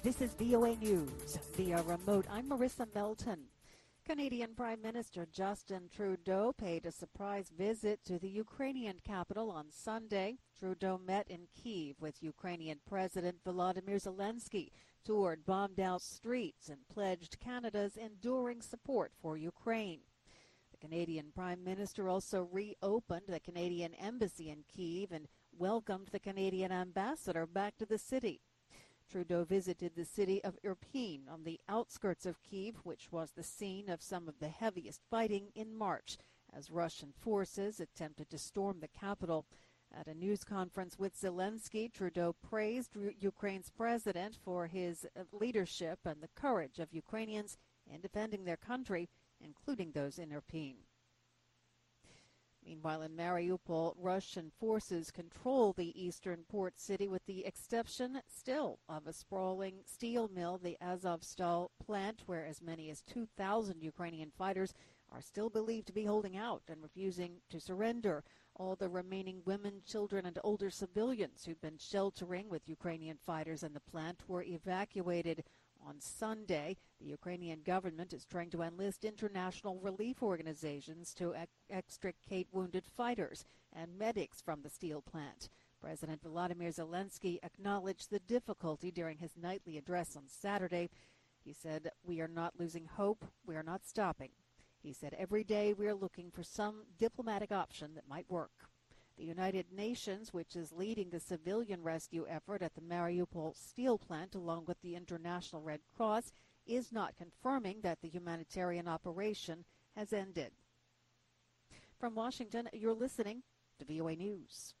This is VOA News via remote. I'm Marissa Melton. Canadian Prime Minister Justin Trudeau paid a surprise visit to the Ukrainian capital on Sunday. Trudeau met in Kyiv with Ukrainian President Volodymyr Zelensky, toured bombed-out streets, and pledged Canada's enduring support for Ukraine. The Canadian Prime Minister also reopened the Canadian Embassy in Kyiv and welcomed the Canadian ambassador back to the city. Trudeau visited the city of Irpin on the outskirts of Kyiv, which was the scene of some of the heaviest fighting in March as Russian forces attempted to storm the capital. At a news conference with Zelensky, Trudeau praised Ukraine's president for his leadership and the courage of Ukrainians in defending their country, including those in Irpin. Meanwhile, in Mariupol, Russian forces control the eastern port city with the exception still of a sprawling steel mill, the Azovstal plant, where as many as 2,000 Ukrainian fighters are still believed to be holding out and refusing to surrender. All the remaining women, children, and older civilians who'd been sheltering with Ukrainian fighters in the plant were evacuated on Sunday. The Ukrainian government is trying to enlist international relief organizations to extricate wounded fighters and medics from the steel plant. President Volodymyr Zelensky acknowledged the difficulty during his nightly address on Saturday. He said, "We are not losing hope. We are not stopping." He said, "Every day we are looking for some diplomatic option that might work." The United Nations, which is leading the civilian rescue effort at the Mariupol steel plant along with the International Red Cross, is not confirming that the humanitarian operation has ended. From Washington, you're listening to VOA News.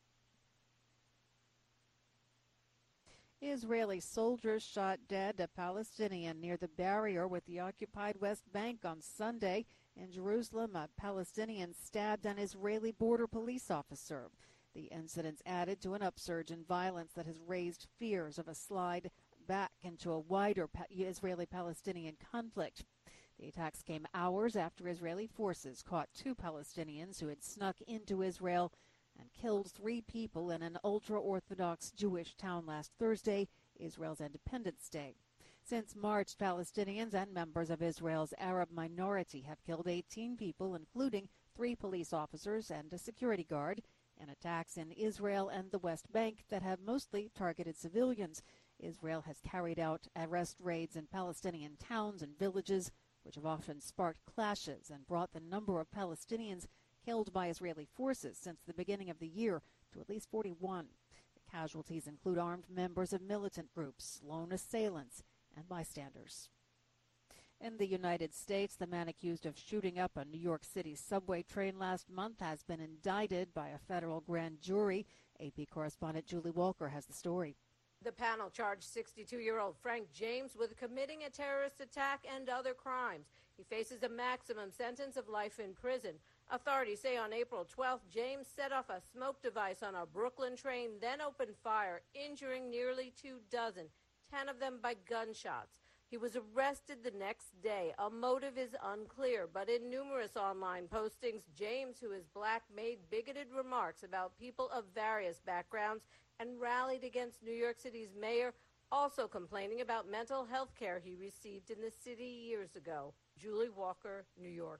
Israeli soldiers shot dead a Palestinian near the barrier with the occupied West Bank on Sunday. In Jerusalem, a Palestinian stabbed an Israeli border police officer. The incidents added to an upsurge in violence that has raised fears of a slide back into a wider Israeli-Palestinian conflict. The attacks came hours after Israeli forces caught 2 Palestinians who had snuck into Israel and killed 3 people in an ultra-Orthodox Jewish town last Thursday, Israel's Independence Day. Since March, Palestinians and members of Israel's Arab minority have killed 18 people, including 3 police officers and a security guard, in attacks in Israel and the West Bank that have mostly targeted civilians. Israel has carried out arrest raids in Palestinian towns and villages, which have often sparked clashes and brought the number of Palestinians killed by Israeli forces since the beginning of the year to at least 41. The casualties include armed members of militant groups, lone assailants, and bystanders. In the United States, the man accused of shooting up a New York City subway train last month has been indicted by a federal grand jury. AP correspondent Julie Walker has the story. The panel charged 62-year-old Frank James with committing a terrorist attack and other crimes. He faces a maximum sentence of life in prison. Authorities say on April 12th, James set off a smoke device on a Brooklyn train, then opened fire, injuring nearly 24, 10 of them by gunshots. He was arrested the next day. A motive is unclear, but in numerous online postings, James, who is black, made bigoted remarks about people of various backgrounds and rallied against New York City's mayor, also complaining about mental health care he received in the city years ago. Julie Walker, New York.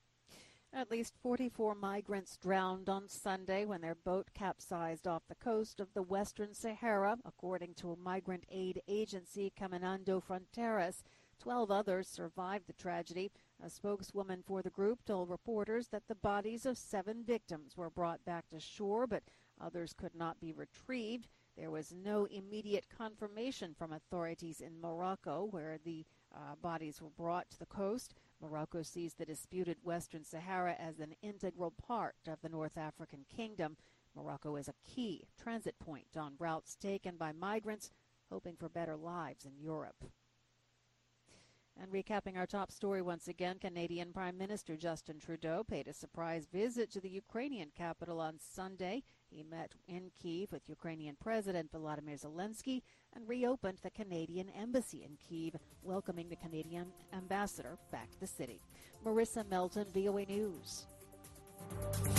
At least 44 migrants drowned on Sunday when their boat capsized off the coast of the Western Sahara, according to a migrant aid agency, Caminando Fronteras. 12 others survived the tragedy. A spokeswoman for the group told reporters that the bodies of 7 victims were brought back to shore, but others could not be retrieved. There was no immediate confirmation from authorities in Morocco, where the bodies were brought to the coast. Morocco sees the disputed Western Sahara as an integral part of the North African kingdom. Morocco is a key transit point on routes taken by migrants hoping for better lives in Europe. And recapping our top story once again, Canadian Prime Minister Justin Trudeau paid a surprise visit to the Ukrainian capital on Sunday. He met in Kyiv with Ukrainian President Volodymyr Zelensky and reopened the Canadian Embassy in Kyiv, welcoming the Canadian ambassador back to the city. Marissa Melton, VOA News.